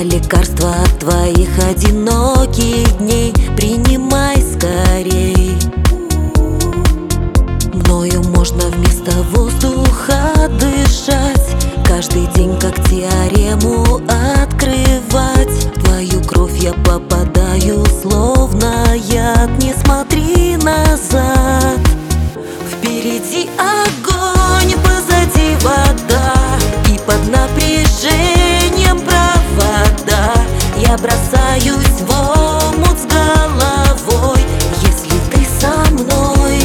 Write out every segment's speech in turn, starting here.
лекарство от твоих одиноких дней. Принимай скорей. Мною можно вместо воздуха дышать, каждый день как теорему открывать. В твою кровь я попадаю словно яд. Не смотри назад. Впереди огонь, позади вода, и под напряжением провода. Я бросаюсь в омут с головой, если ты со мной.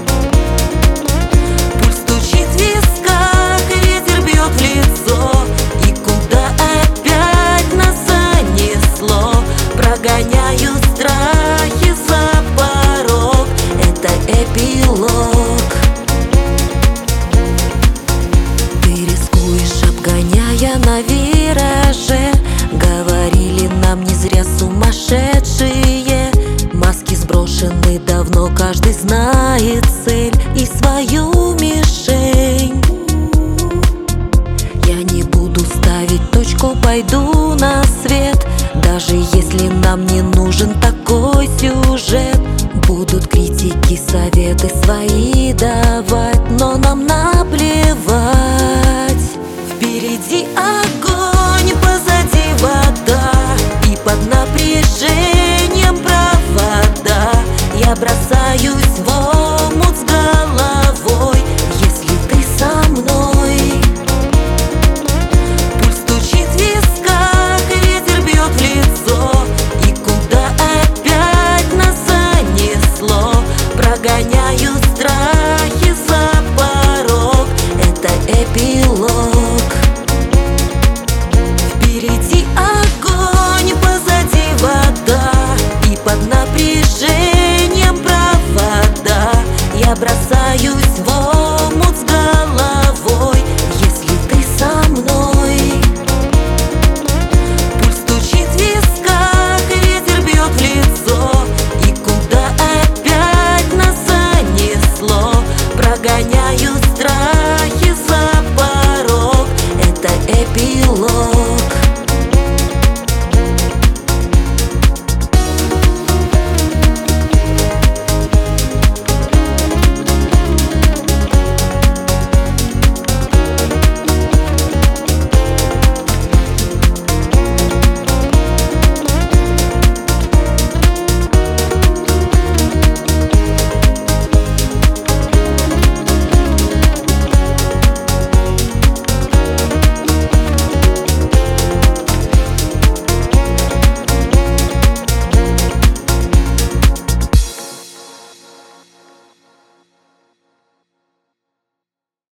Пульс стучит в висках, ветер бьет в лицо, и куда опять нас занесло. Прогоняю страхи за порог, это эпилог. Обгоняя на вираже, говорили нам не зря сумасшедшие. Маски сброшены давно, каждый знает цель и свою мишень. Я не буду ставить точку, пойду на свет, даже если нам не нужен такой сюжет. Будут критики, советы свои давать.